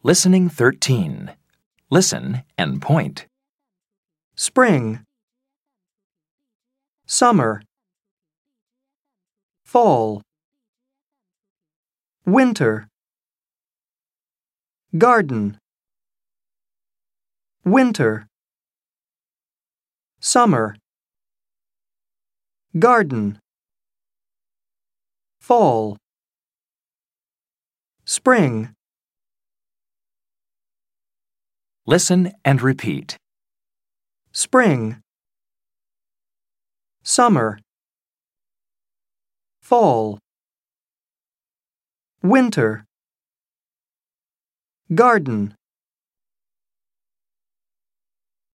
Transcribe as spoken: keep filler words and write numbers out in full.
Listening thirteen. Listen and point. Spring, summer, fall, winter, garden, winter, summer, garden, fall, spring. Listen and repeat. Spring, summer, fall, winter, garden.